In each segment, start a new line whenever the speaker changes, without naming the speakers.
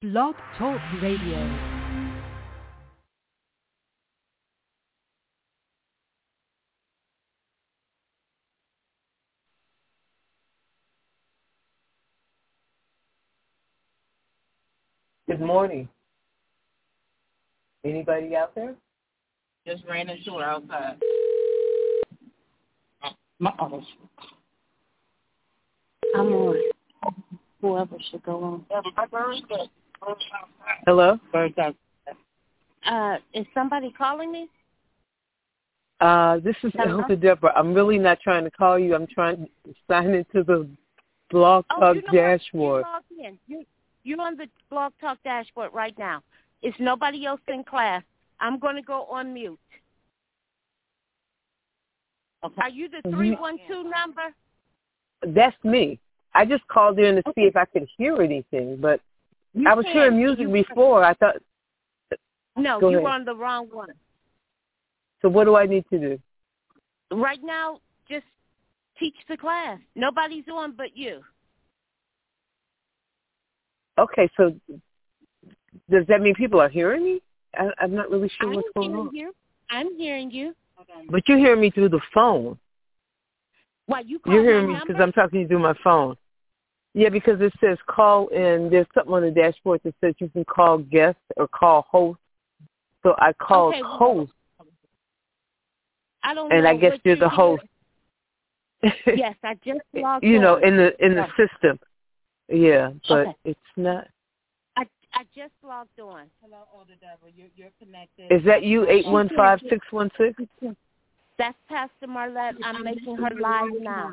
Blog Talk Radio.
Good morning. Anybody out there?
Just ran into her outside.
I'm on. Whoever should go on.
Hello?
Is somebody calling me?
This is Elder Deborah. I'm really not trying to call you. I'm trying to sign into the Blog Talk dashboard.
You're on the Blog Talk dashboard right now. It's nobody else in class. I'm going to go on mute. Okay. Are you the 312 number?
That's me. I just called in to see if I could hear anything, but I was hearing music before. I thought.
No, you were on the wrong one.
So what do I need to do?
Right now, just teach the class. Nobody's on but you.
Okay, so does that mean people are hearing me? I'm not really sure what's going on.
I'm hearing you.
But you're hearing me through the phone.
Why, you're
hearing me because I'm talking to you through my phone. Yeah, because it says call in. There's something on the dashboard that says you can call guest or call host. So I called host.
I don't know.
And I guess you're the host.
Yes, I just logged
in the
yes.
system. Yeah, but it's not.
I just logged on.
Hello, Elder Deborah. You're connected.
Is that you, 815-616?
That's Pastor Marlette. I'm making her live now.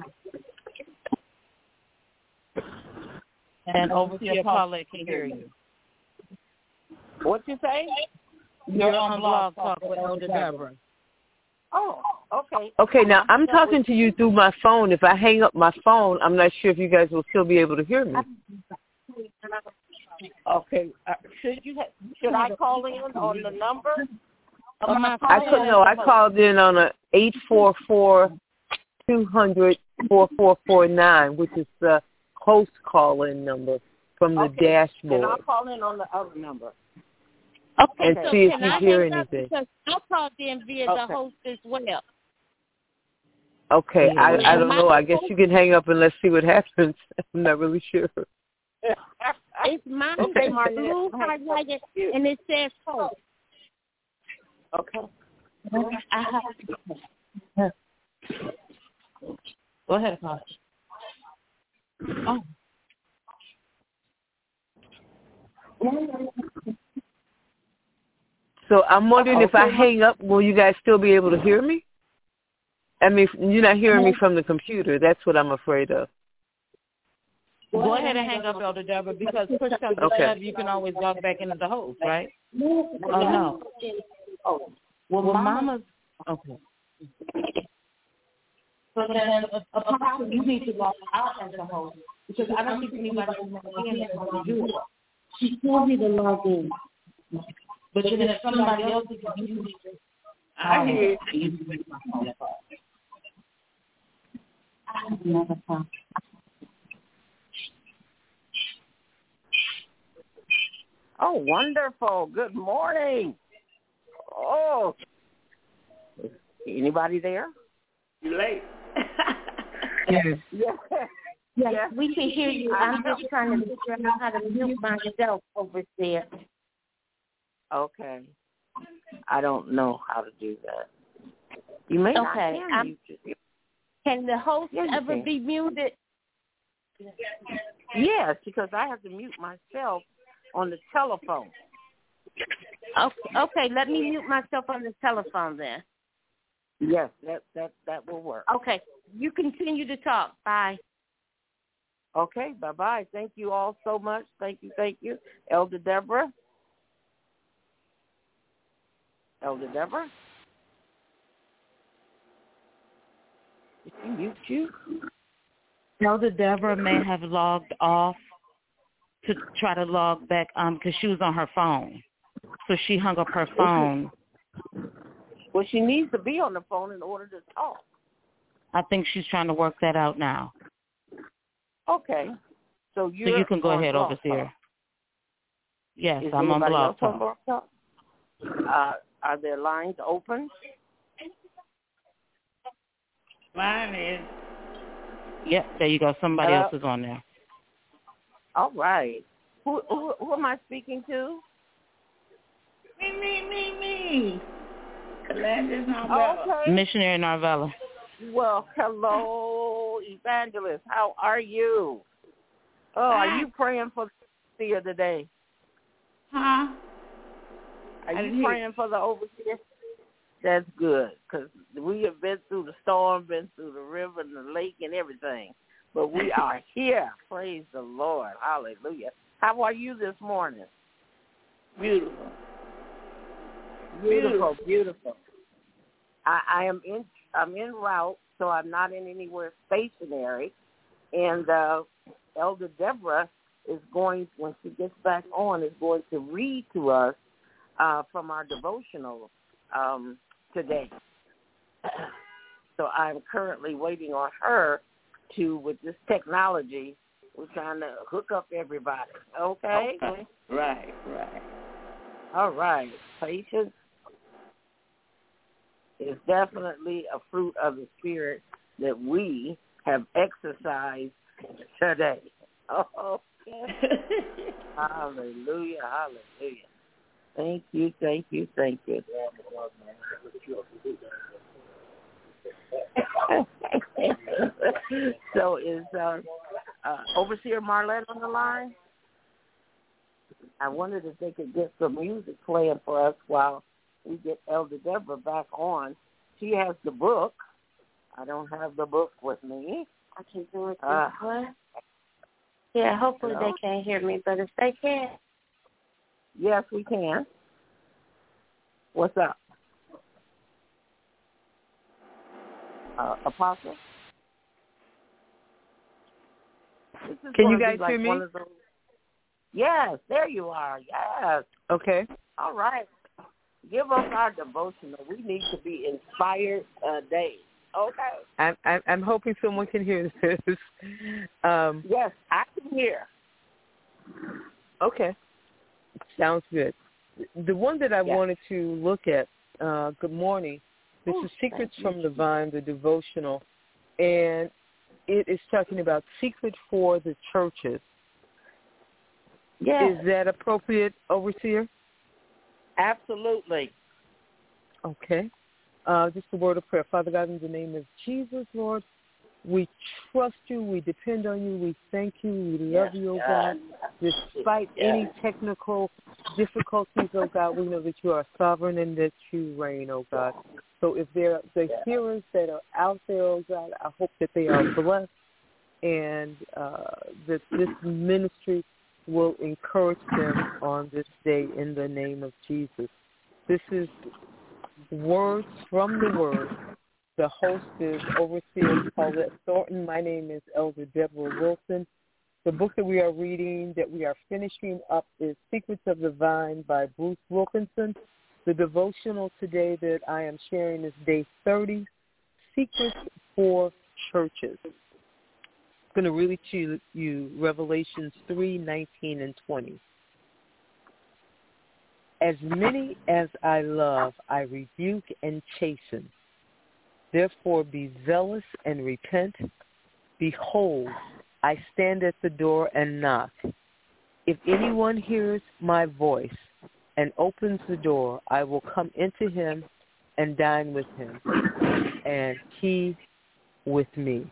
And Overseer Paulette can hear you.
What you say?
You're on Blog Talk with Elder Deborah.
Oh, okay. Okay, now I'm talking to you through my phone. If I hang up my phone, I'm not sure if you guys will still be able to hear me. Okay. Should I call in on the number? I called in on a 844-200-4449, which is the host call-in number from the dashboard.
And I'll call in on the other number.
Okay,
and see if you hear anything.
Because I called in via the host as well.
Okay, I don't know. I guess you can hang up and let's see what happens. I'm not really sure.
It's mine.
Okay,
blue highlighted, and it says host.
Okay.
Go ahead, Pastor. Oh.
So I'm wondering if I hang up, will you guys still be able to hear me? I mean, you're not hearing me from the computer. That's what I'm afraid of.
Go ahead and hang up, Elder Deborah, because push comes to shove, you can always log back into the host, right? Oh, no. Well, Mama's... Okay.
So then, you need to log out as a host, because I don't think anybody is in there to do it. She told me to log in. But then if somebody else is using it, I hear you. I have another phone.
Oh, wonderful. Good morning. Oh. Anybody there?
You late.
Yes, we can hear you. I'm just trying to figure out how to mute myself over there.
Okay. I don't know how to do that. You may not hear you.
Can the host ever be muted?
Yes, because I have to mute myself on the telephone.
Okay, let me mute myself on the telephone then.
Yes, that will work.
Okay, you continue to talk. Bye.
Okay, bye-bye. Thank you all so much. Thank you. Elder Deborah? Elder Deborah? Did she mute you?
Elder Deborah may have logged off to try to log back because she was on her phone. So she hung up her phone.
Well, she needs to be on the phone in order to talk.
I think she's trying to work that out now.
Okay. So you
can go ahead, Overseer. Yes,
Is
I'm on
anybody
Blog
else on
Talk.
Blog Talk? Are there lines open?
Mine is.
Yep, there you go. Somebody else is on there.
All right. Who am I speaking to?
Me. Evangelist Narvella.
Okay.
Missionary Narvella.
Well, hello, Evangelist. How are you? Oh, are you praying for the overseer today?
Huh?
Are you praying for the overseer? That's good, because we have been through the storm, been through the river and the lake and everything. But we are here. Praise the Lord. Hallelujah. How are you this morning?
Beautiful.
I'm en route, so I'm not in anywhere stationary. And Elder Deborah is going, when she gets back on, is going to read to us from our devotional today. So I'm currently waiting on her to, with this technology, we're trying to hook up everybody. Okay?
Right.
All right. Patience is definitely a fruit of the Spirit that we have exercised today. Okay. Hallelujah. Thank you. So is Overseer Marlette on the line? I wondered if they could get some music playing for us while we get Elder Deborah back on. She has the book. I don't have the book with me.
I can do it this way. Yeah, hopefully they can't hear me, but if they can.
Yes, we can. What's up? Apostle?
Can you guys hear me?
Yes, there you are. Yes.
Okay.
All right. Give us our devotional. We need to be inspired today. Okay.
I'm hoping someone can hear this.
Yes, I can hear.
Okay. Sounds good. The one that I wanted to look at, good morning, this is Secrets from the Vine, the devotional, and it is talking about secret for the churches.
Yes.
Is that appropriate, Overseer?
Absolutely.
Okay. Just a word of prayer. Father God, in the name of Jesus, Lord, we trust you. We depend on you. We thank you. We love you, oh God. Despite any technical difficulties, oh God, we know that you are sovereign and that you reign, oh God. So if there are the hearers that are out there, oh God, I hope that they are blessed and that this ministry will encourage them on this day in the name of Jesus. This is Words from the Word. The host is Overseer Paulette Thornton. My name is Elder Deborah Wilson. The book that we are reading, that we are finishing up, is Secrets of the Vine by Bruce Wilkinson. The devotional today that I am sharing is day 30, Secrets for Churches. I'm going to read to you Revelations 3:19 and 20. As many as I love, I rebuke and chasten. Therefore be zealous and repent. Behold, I stand at the door and knock. If anyone hears my voice and opens the door, I will come into him and dine with him, and he with me.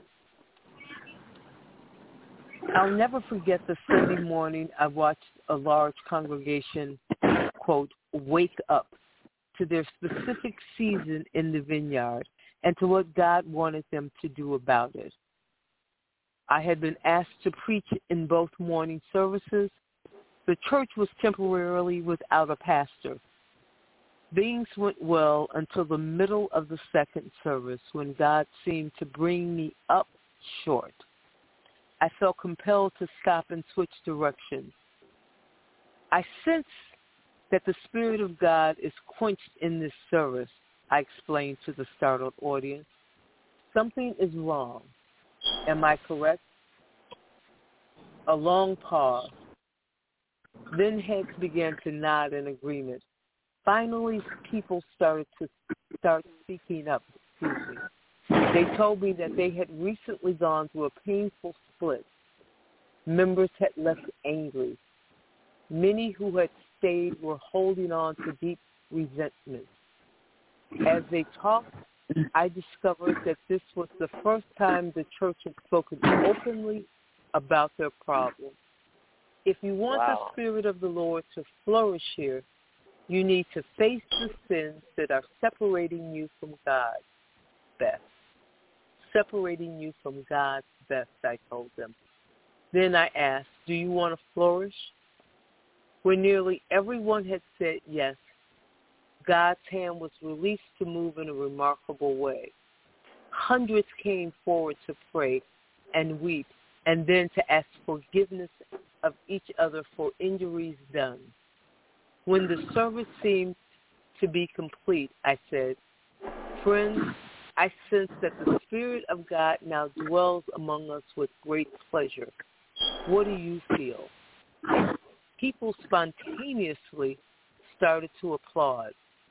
I'll never forget the Sunday morning I watched a large congregation, quote, wake up to their specific season in the vineyard and to what God wanted them to do about it. I had been asked to preach in both morning services. The church was temporarily without a pastor. Things went well until the middle of the second service when God seemed to bring me up short. I felt compelled to stop and switch directions. I sense that the Spirit of God is quenched in this service, I explained to the startled audience. Something is wrong. Am I correct? A long pause. Then heads began to nod in agreement. Finally, people started speaking up. They told me that they had recently gone through a painful split. Members had left angry. Many who had stayed were holding on to deep resentment. As they talked, I discovered that this was the first time the church had spoken openly about their problem. If you want the Spirit of the Lord to flourish here, you need to face the sins that are separating you from God's best. Separating you from God's best, I told them. Then I asked, do you want to flourish? When nearly everyone had said yes, God's hand was released to move in a remarkable way. Hundreds came forward to pray and weep, and then to ask forgiveness of each other for injuries done. When the service seemed to be complete, I said, friends, I sense that the Spirit of God now dwells among us with great pleasure. What do you feel? People spontaneously started to applaud.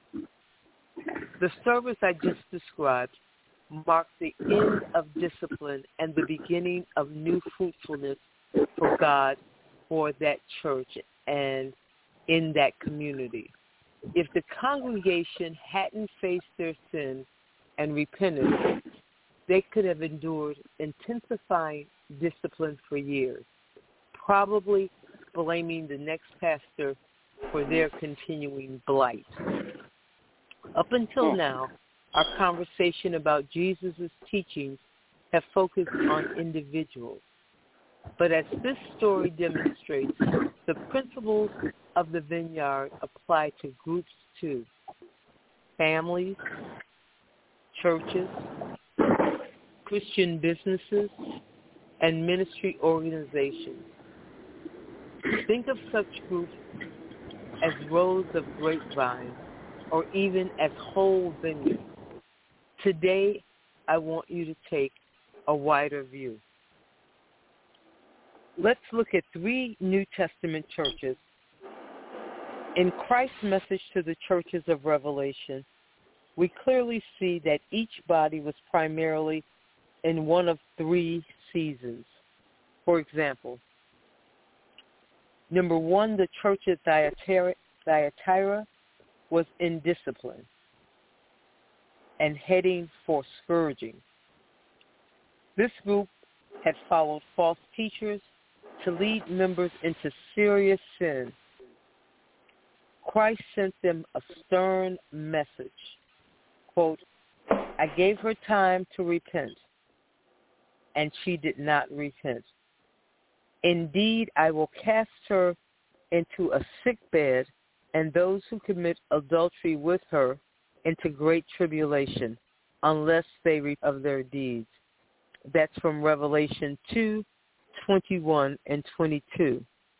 The service I just described marked the end of discipline and the beginning of new fruitfulness for God, for that church, and in that community. If the congregation hadn't faced their sin and repented, they could have endured intensifying discipline for years, probably blaming the next pastor for their continuing blight. Up until now, our conversation about Jesus' teachings have focused on individuals. But as this story demonstrates, the principles of the vineyard apply to groups too. Families, churches, Christian businesses, and ministry organizations. Think of such groups as rows of grapevines or even as whole vineyards. Today, I want you to take a wider view. Let's look at 3 New Testament churches. In Christ's message to the churches of Revelation, we clearly see that each body was primarily in one of 3 seasons. For example, number 1, the church at Thyatira was in discipline and heading for scourging. This group had followed false teachers to lead members into serious sin. Christ sent them a stern message. Quote, I gave her time to repent, and she did not repent. Indeed, I will cast her into a sick bed, and those who commit adultery with her into great tribulation, unless they repent of their deeds. That's from Revelation 2:21 and 22.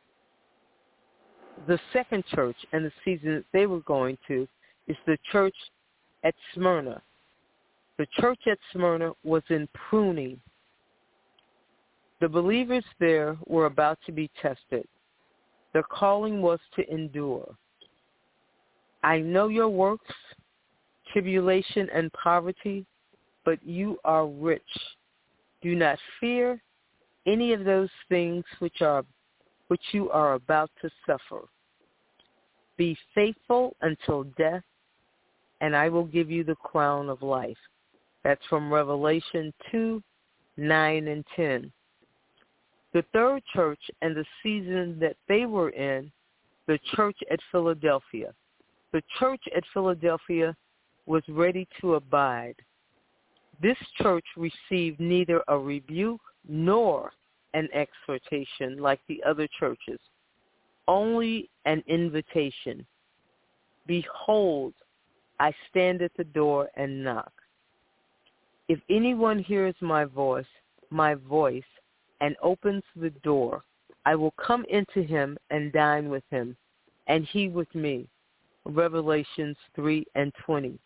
The second church and the season that they were going to is the church at Smyrna. The church at Smyrna was in pruning. The believers there were about to be tested. Their calling was to endure. I know your works, tribulation and poverty, but you are rich. Do not fear any of those things which you are about to suffer. Be faithful until death, and I will give you the crown of life. That's from Revelation 2:9 and 10. The third church and the season that they were in, the church at Philadelphia. The church at Philadelphia was ready to abide. This church received neither a rebuke nor an exhortation like the other churches, only an invitation. Behold, I stand at the door and knock. If anyone hears my voice, and opens the door, I will come into him and dine with him, and he with me. Revelations 3:20.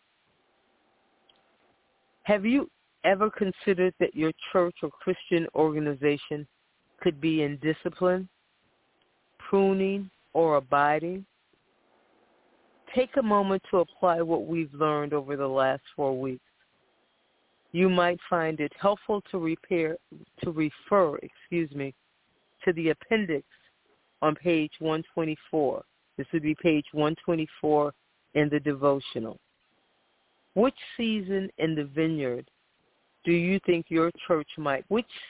Have you ever considered that your church or Christian organization could be in discipline, pruning, or abiding? Take a moment to apply what we've learned over the last 4 weeks. You might find it helpful to refer to the appendix on page 124. This would be page 124 in the devotional. Which season in the vineyard do you think your church might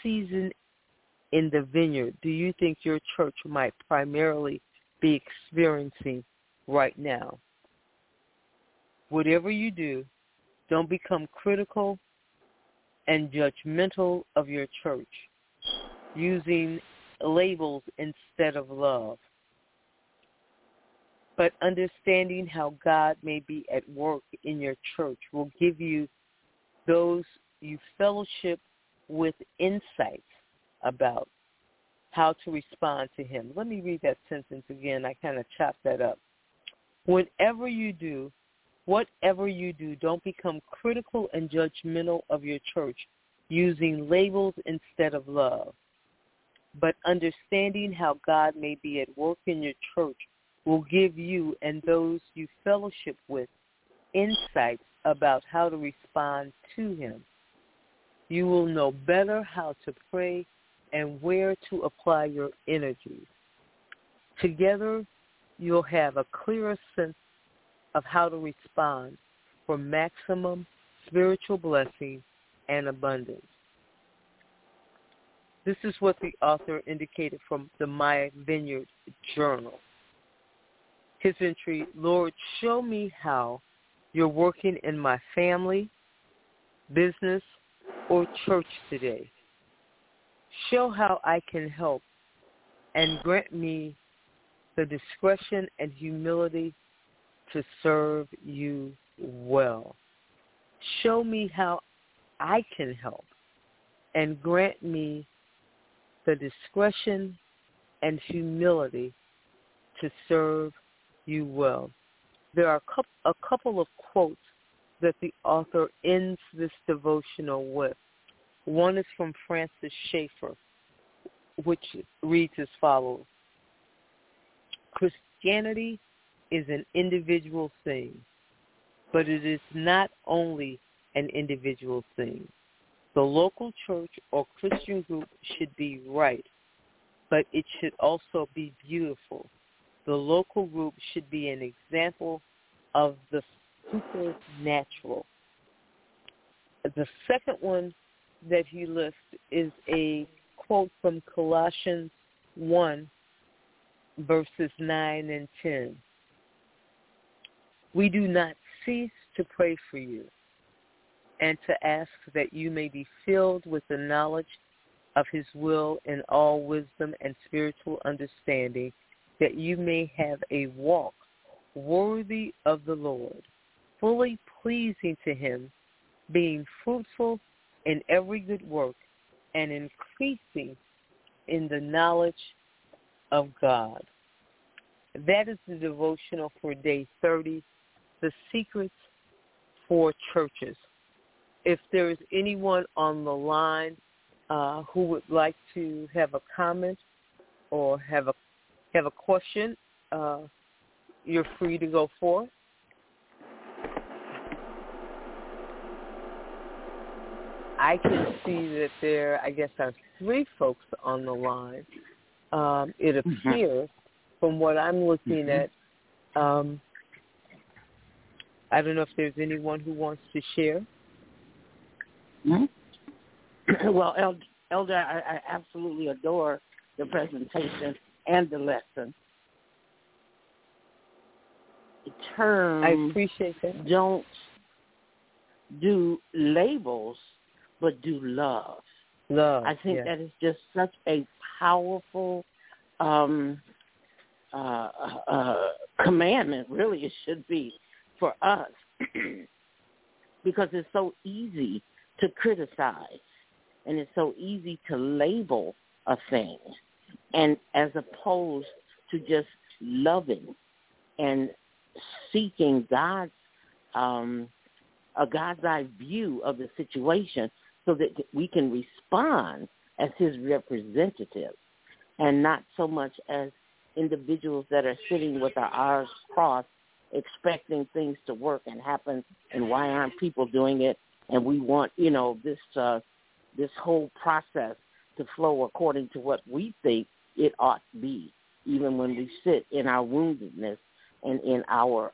primarily be experiencing right now? Whatever you do, don't become critical and judgmental of your church, using labels instead of love. But understanding how God may be at work in your church will give you, those you fellowship with, insights about how to respond to him. Let me read that sentence again. I kind of chopped that up. Whatever you do, don't become critical and judgmental of your church, using labels instead of love. But understanding how God may be at work in your church will give you and those you fellowship with insights about how to respond to him. You will know better how to pray and where to apply your energies. Together, you'll have a clearer sense of how to respond for maximum spiritual blessing and abundance. This is what the author indicated from the My Vineyard Journal. His entry, Lord, show me how you're working in my family, business, or church today. Show how I can help and grant me the discretion and humility to serve you well. Show me how I can help and grant me the discretion and humility to serve you well. There are a couple of quotes that the author ends this devotional with. One is from Francis Schaeffer, which reads as follows: Christianity is an individual thing, but it is not only an individual thing. The local church or Christian group should be right, but it should also be beautiful. The local group should be an example of the supernatural. The second one that he lists is a quote from Colossians 1, verses 9 and 10. We do not cease to pray for you and to ask that you may be filled with the knowledge of his will in all wisdom and spiritual understanding, that you may have a walk worthy of the Lord, fully pleasing to him, being fruitful in every good work and increasing in the knowledge of God. That is the devotional for day 30, the secrets for churches. If there is anyone on the line who would like to have a comment or have a question, you're free to go forth. I can see that there, I guess, are 3 folks on the line. It appears, from what I'm looking at, I don't know if there's anyone who wants to share.
Well, Elder, I absolutely adore the presentation and the lesson. The term,
I appreciate that.
Don't do labels, but do love.
Love.
I think that is just such a powerful commandment, really it should be, for us, because it's so easy to criticize and it's so easy to label a thing, and as opposed to just loving and seeking God's a God's eye view of the situation so that we can respond as his representative and not so much as individuals that are sitting with our eyes crossed, expecting things to work and happen, and why aren't people doing it? And we want, this whole process to flow according to what we think it ought to be, even when we sit in our woundedness and in our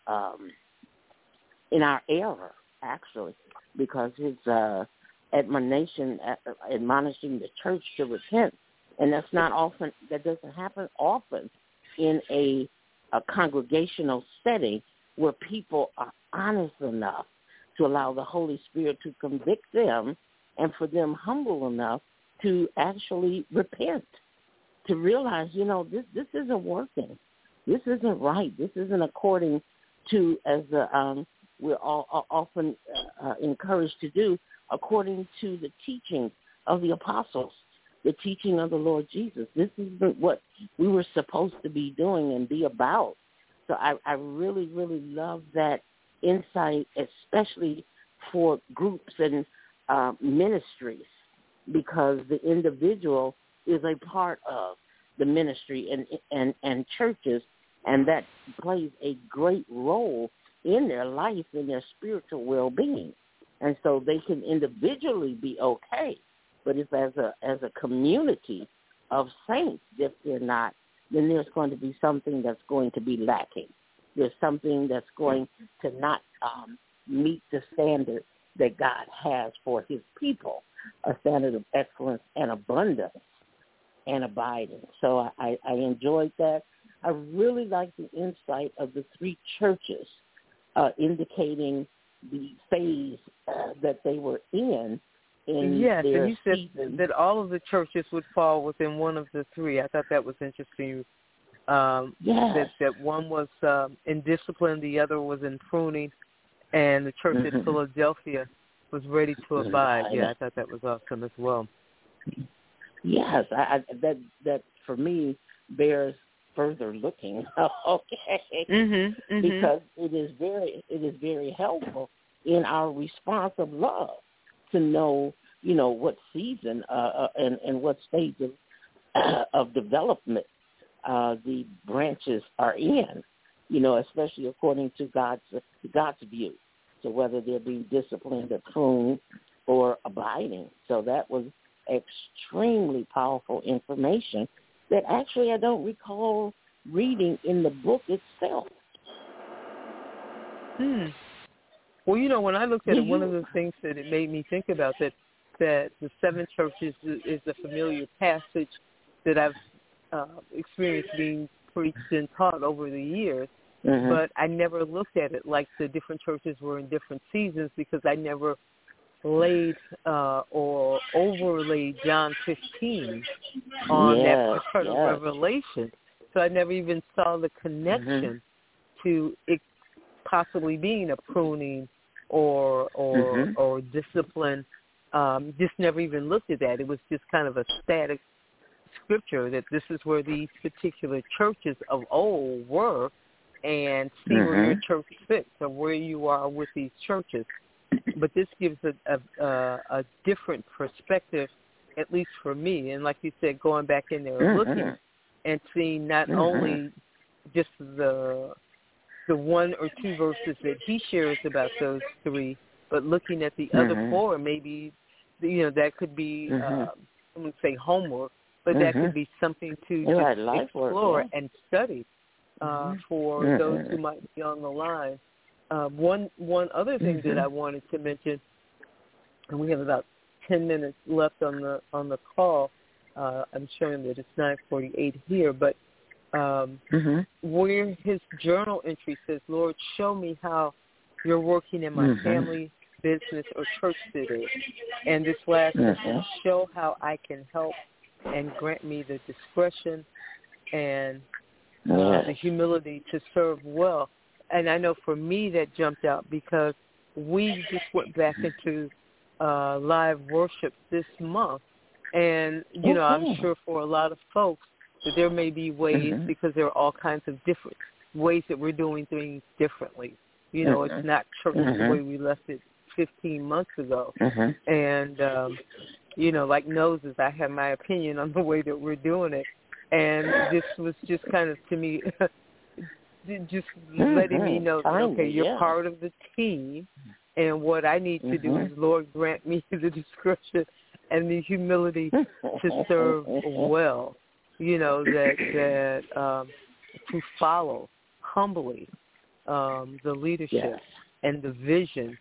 error, actually, because his admonishing the church to repent, and that doesn't happen often in a congregational setting where people are honest enough to allow the Holy Spirit to convict them, and for them humble enough to actually repent, to realize, this isn't working. This isn't right. This isn't according to, as we're all often encouraged to do, according to the teaching of the apostles, the teaching of the Lord Jesus. This isn't what we were supposed to be doing and be about. So I really, really love that insight, especially for groups and ministries, because the individual is a part of the ministry and churches, and that plays a great role in their life, in their spiritual well-being. And so they can individually be okay, but if as a community of saints, if they're not, then there's going to be something that's going to be lacking. There's something that's going to not meet the standard that God has for his people, a standard of excellence and abundance and abiding. So I enjoyed that. I really like the insight of the three churches indicating the phase that they were in
yes,
their
and you said
season.
that all of the churches would fall within one of the three. I thought that was interesting.
Yes.
That one was in discipline, the other was in pruning, and the church at Philadelphia was ready to abide. Yeah, I thought that was awesome as well.
Yes, that for me bears further looking. Okay, because it is very helpful in our response of love to know, what season and what stage of development the branches are in, especially according to God's view. So whether they're being disciplined or pruned or abiding. So that was extremely powerful information that actually I don't recall reading in the book itself.
Well, when I looked at it, one of the things that it made me think about that the seven churches is a familiar passage that I've experienced being preached and taught over the years. But I never looked at it like the different churches were in different seasons, because I never laid or overlaid John 15 on that part of Revelation. So I never even saw the connection to it possibly being a pruning or discipline. Just never even looked at that. It was just kind of a static scripture that this is where these particular churches of old were, and see where your church fits or where you are with these churches. But this gives a different perspective, at least for me. And like you said, going back in there looking and seeing not only just the one or two verses that he shares about those three, but looking at the other four, maybe, that could be, I wouldn't say homework, but that could be something to just explore and study for those who might be on the line. One other thing that I wanted to mention, and we have about 10 minutes left on the call. I'm showing that it's 9:48 here, but where his journal entry says, "Lord, show me how you're working in my family, business, or church today." And this last sentence, "Show how I can help and grant me the discretion and the humility to serve well." And I know for me that jumped out because we just went back into live worship this month. And, I'm sure for a lot of folks that there may be ways, because there are all kinds of different ways that we're doing things differently. It's not church the way we left it 15 months ago. And, like noses, I have my opinion on the way that we're doing it. And this was just kind of, to me, just letting me know that, okay, you're part of the team, and what I need to do is, Lord, grant me the discretion and the humility to serve well, that to follow humbly the leadership and the vision,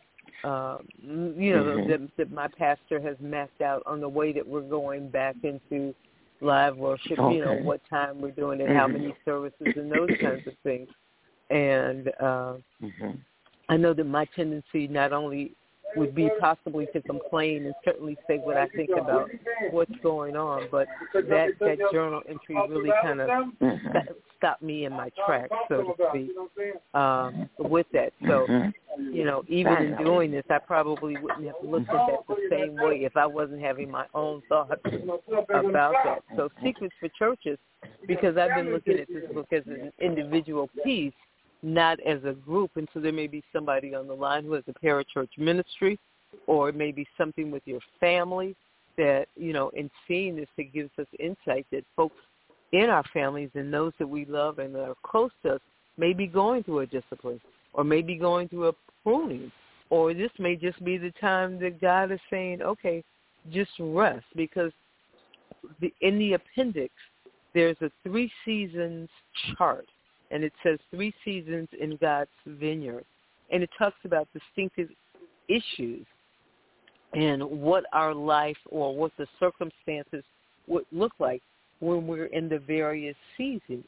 that my pastor has mapped out on the way that we're going back into live worship, what time we're doing it, how many services, and those kinds of things. And I know that my tendency not only would be possibly to complain and certainly say what I think about what's going on, but that journal entry really kind of stopped me in my tracks, so to speak, with that. So, even in doing this, I probably wouldn't have looked at that the same way if I wasn't having my own thoughts about that. So Secrets for Churches, because I've been looking at this book as an individual piece, not as a group, and so there may be somebody on the line who has a parachurch ministry, or it may be something with your family that, in seeing this, it gives us insight that folks in our families and those that we love and that are close to us may be going through a discipline, or may be going through a pruning, or this may just be the time that God is saying, okay, just rest, because in the appendix, there's a 3 seasons chart. And it says 3 seasons in God's vineyard. And it talks about distinctive issues and what our life or what the circumstances would look like when we're in the various seasons.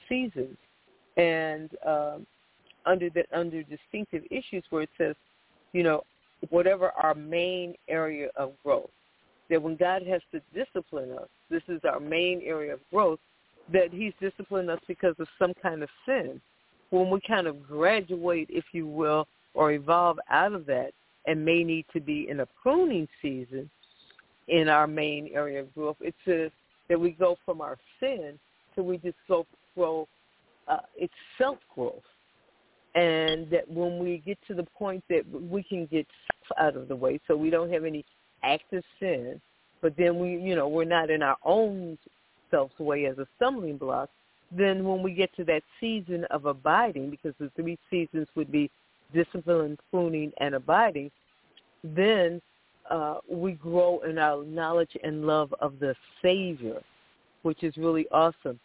And under distinctive issues, where it says, whatever our main area of growth, that when God has to discipline us, this is our main area of growth, that he's disciplined us because of some kind of sin. When we kind of graduate, if you will, or evolve out of that and may need to be in a pruning season in our main area of growth, it says that we go from our sin to we just grow, it's self-growth. And that when we get to the point that we can get self out of the way, so we don't have any active sin, but then we're not in our own self's way as a stumbling block, then when we get to that season of abiding, because the 3 seasons would be discipline, pruning, and abiding, then we grow in our knowledge and love of the Savior, which is really awesome.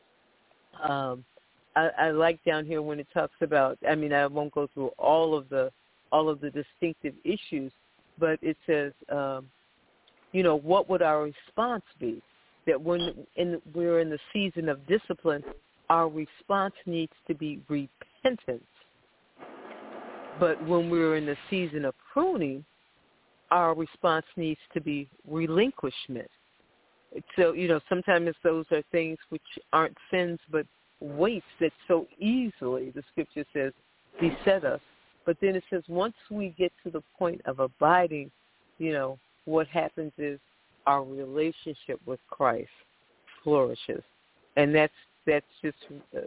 I like down here when it talks about, I won't go through all of the distinctive issues, but it says, what would our response be? That when we're in the season of discipline, our response needs to be repentance. But when we're in the season of pruning, our response needs to be relinquishment. So, sometimes those are things which aren't sins, but weights that so easily, the scripture says, beset us. But then it says once we get to the point of abiding, what happens is our relationship with Christ flourishes. And that's just,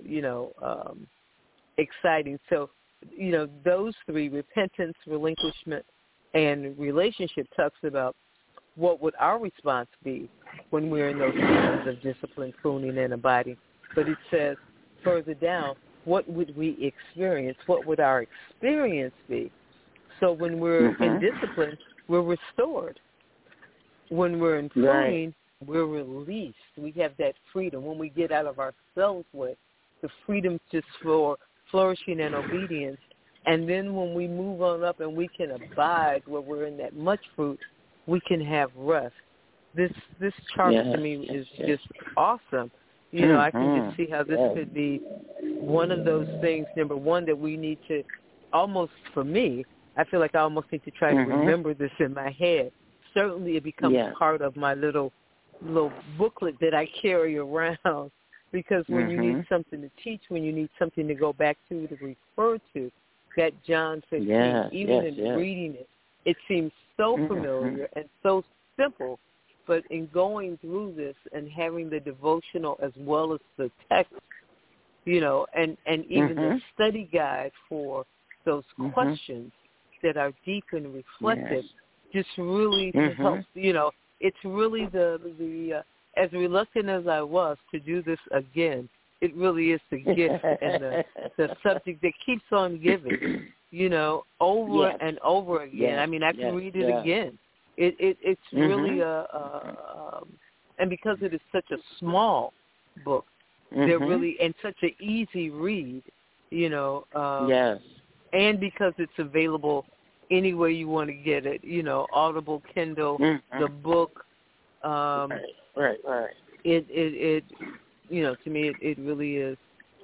exciting. So, those 3, repentance, relinquishment, and relationship, talks about what would our response be when we're in those seasons of discipline, pruning, and abiding. But it says further down, what would we experience? What would our experience be? So when we're in discipline, we're restored. When we're in pruning, we're released. We have that freedom. When we get out of ourselves with the freedom just for flourishing and obedience. And then when we move on up and we can abide where we're in that much fruit, we can have rest. This chart to me is just awesome. I can just see how this could be one of those things, number one, that we need to almost, for me, I feel like I almost need to try to remember this in my head. Certainly it becomes part of my little booklet that I carry around, because when you need something to teach, when you need something to go back to refer to, that John 15, in reading it, it seems so familiar and so simple, but in going through this and having the devotional as well as the text, and even the study guide for those questions that are deep and reflective, just really helps. It's really the as reluctant as I was to do this again, it really is the gift and the subject that keeps on giving, over and over again.
Yes.
I mean, I can read it again. It's really and because it is such a small book, they're really, and such an easy read,
yes.
And because it's available anywhere you want to get it, Audible, Kindle, the book.
Right.
It to me, it really is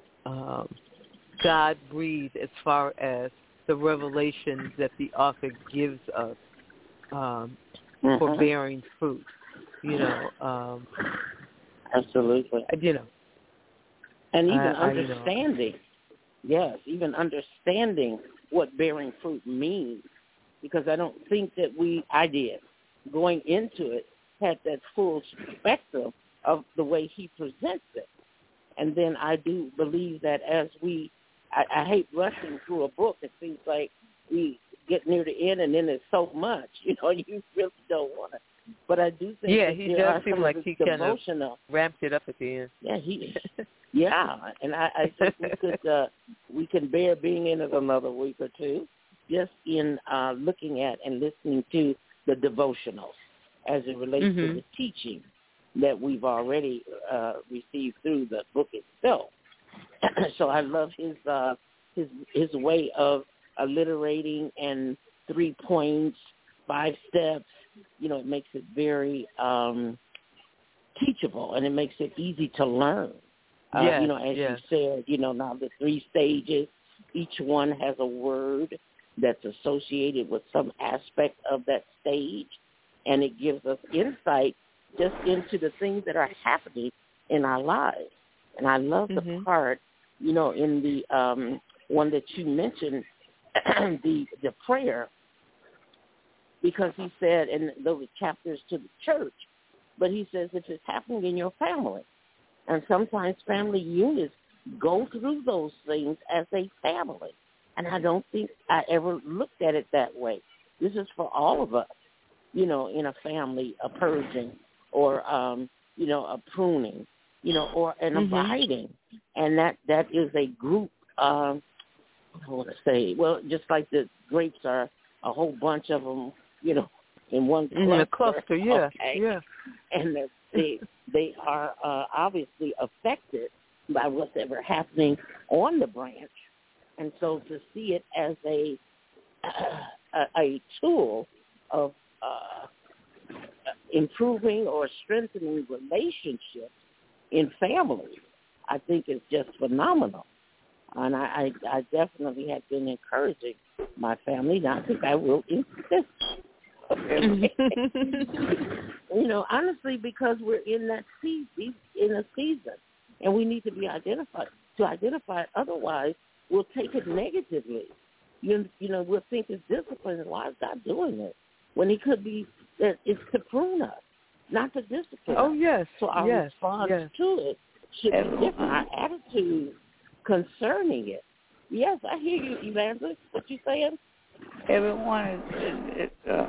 God-breathed as far as the revelations that the author gives us for bearing fruit,
Absolutely. And even understanding, even understanding what bearing fruit means, because I don't think that I did, going into it, had that full spectrum of the way he presents it. And then I do believe that as I hate rushing through a book. It seems like we get near the end and then there's so much, you really don't want to. But I do think
he does seem like he kind of ramped it up at the end.
Yeah, and I think we can bear being in it another week or two, just in looking at and listening to the devotionals as it relates to the teaching that we've already received through the book itself. So I love his way of alliterating and 3 points, 5 steps. It makes it very teachable, and it makes it easy to learn. You said, now the 3 stages, each one has a word that's associated with some aspect of that stage, and it gives us insight just into the things that are happening in our lives. And I love the part, in the one that you mentioned, the prayer, because he said, and those chapters to the church, but he says if it's happening in your family, and sometimes family units go through those things as a family. And I don't think I ever looked at it that way. This is for all of us, in a family, a purging or, a pruning, or an abiding. And that is a group, I want to say, well, just like the grapes are a whole bunch of them, in one cluster.
A cluster, yeah.
Okay.
Yeah.
And they are obviously affected by what's ever happening on the branch. And so to see it as a tool of improving or strengthening relationships in families, I think is just phenomenal. And I definitely have been encouraging my family. Now, I think I will insist. Honestly, because we're in that season, and we need to be identified. To identify it, otherwise, we'll take it negatively. We'll think it's discipline. Why is God doing it? When He could be that it's to prune us, not to discipline.
Oh yes.
So our response to it should be different. Our attitude concerning it. Yes, I hear you, Evangelist. What you saying?
Everyone is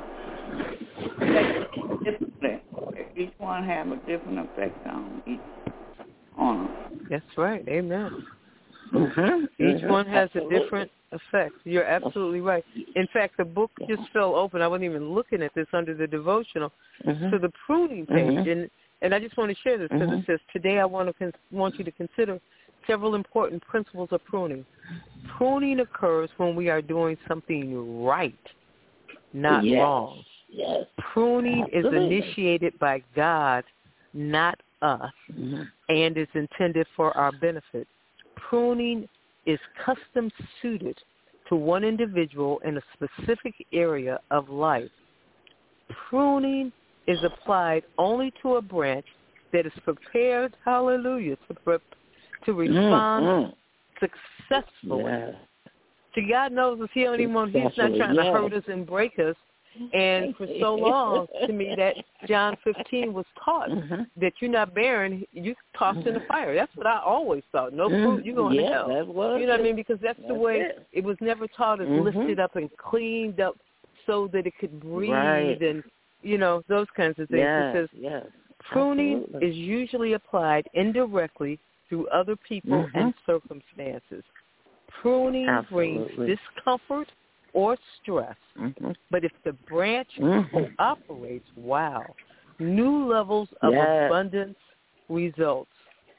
differently. Each one have a different effect on them.
That's right. Amen. Each one has a different effect. You're absolutely right. In fact, the book just fell open. I wasn't even looking at this under the devotional to the pruning page, and I just want to share this because it says today I want you to consider several important principles of pruning. Pruning occurs when we are doing something right, not wrong.
Yes.
Pruning is initiated by God, not us, and is intended for our benefit. Pruning is custom suited to one individual in a specific area of life. Pruning is applied only to a branch that is prepared, hallelujah, to respond successfully.
Yes.
See, God knows us. He's not trying to hurt us and break us. And for so long, to me, that John 15 was taught that you're not barren, you tossed in the fire. That's what I always thought. No fruit, you're going to hell. You know what I mean? Because that's the way it was never taught as lifted up and cleaned up so that it could breathe and, those kinds of things. It says Pruning
Absolutely.
is usually applied indirectly through other people and circumstances. Pruning brings discomfort or stress, but if the branch cooperates, new levels of abundance results.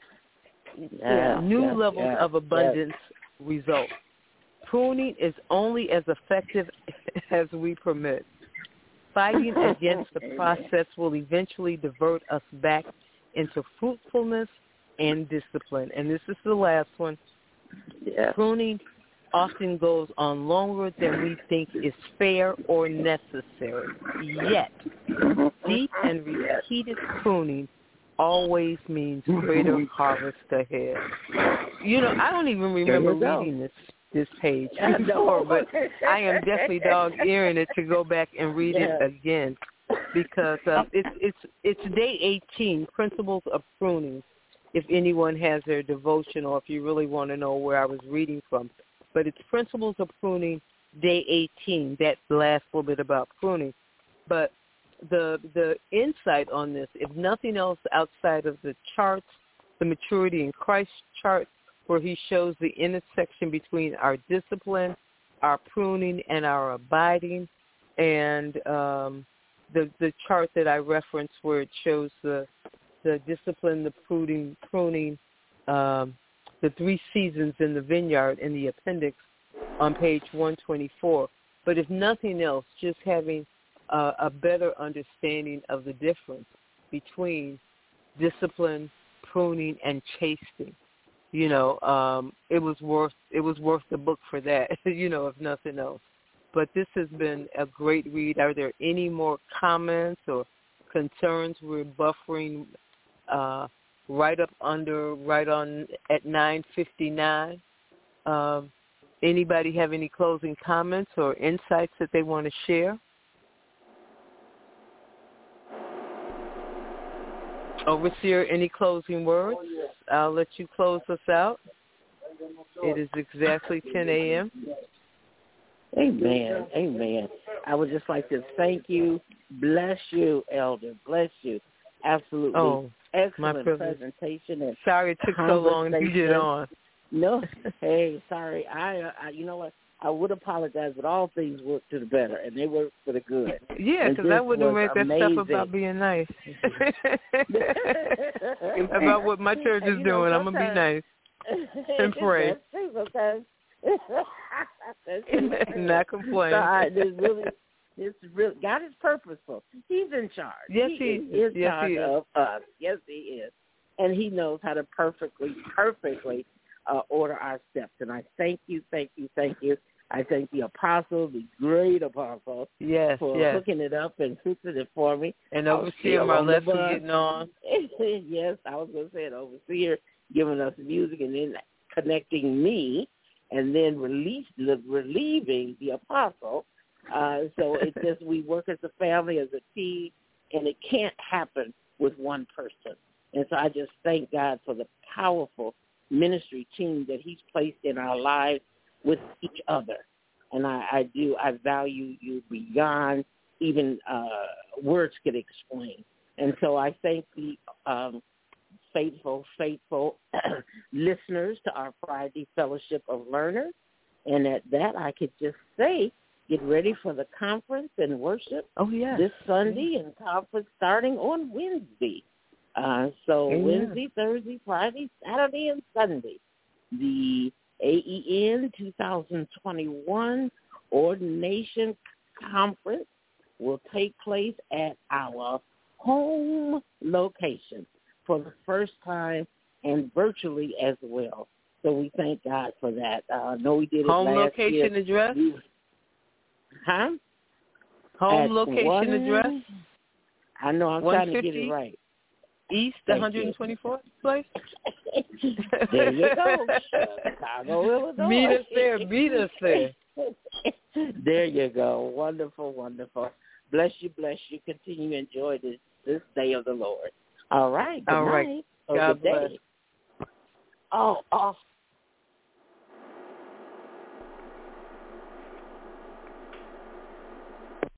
New levels of abundance result. Pruning is only as effective as we permit. Fighting against the process will eventually divert us back into fruitfulness and discipline. And this is the last one. Pruning often goes on longer than we think is fair or necessary. Yet, deep and repeated pruning always means greater harvest ahead. You know, I don't even remember reading this page before, but I am definitely dog-earing it to go back and read it again, because it's day 18, Principles of Pruning, if anyone has their devotion or if you really want to know where I was reading from. But it's Principles of Pruning, day 18, that last little bit about pruning. But the insight on this, if nothing else outside of the charts, the Maturity in Christ chart, where he shows the intersection between our discipline, our pruning, and our abiding, and the chart that I referenced where it shows the discipline, the pruning, the 3 seasons in the vineyard in the appendix on page 124. But if nothing else, just having a better understanding of the difference between discipline, pruning, and chastening. You know, it was worth the book for that, you know, if nothing else. But this has been a great read. Are there any more comments or concerns? We're buffering right on at 9:59. Anybody have any closing comments or insights that they want to share? Overseer, any closing words? I'll let you close us out. It is exactly 10 a.m.
Amen. Amen. I would just like to thank you. Bless you, Elder. Bless you. Absolutely. Excellent presentation. And
sorry it took so long to get on.
No. Hey, sorry. I you know what? I would apologize, but all things work to the better, and they work for the good.
Yeah, because I wouldn't have read that stuff about being nice. About what my church is doing. I'm going to be nice and pray. Not complain.
It's really, God is purposeful. He's in charge.
Yes, he is.
He is charge of us. Yes, he is. And he knows how to perfectly order our steps. And I thank you. I thank the apostle, the great apostle, for hooking it up and fixing it for me.
And Overseer Marlette for getting on.
Yes, I was going to say it. Overseer giving us music and then connecting me and then relieving the apostle. So it's just we work as a family, as a team, and it can't happen with one person. And so I just thank God for the powerful ministry team that he's placed in our lives with each other. And I value you beyond even words could explain. And so I thank the faithful listeners to our Friday Fellowship of Learners. And at that, I could just say, get ready for the conference and worship this Sunday and conference starting on Wednesday. Wednesday, Thursday, Friday, Saturday, and Sunday. The AEN 2021 Ordination Conference will take place at our home location for the first time and virtually as well. So we thank God for that. I know we did it
home
last year.
Home location address?
Home
location address?
I know, I'm trying to get it right.
East 124th place?
There you go. Chicago, Illinois.
Meet us there.
There you go. Wonderful. Bless you. Continue to enjoy this day of the Lord. All right. Good night.
God bless.
Oh,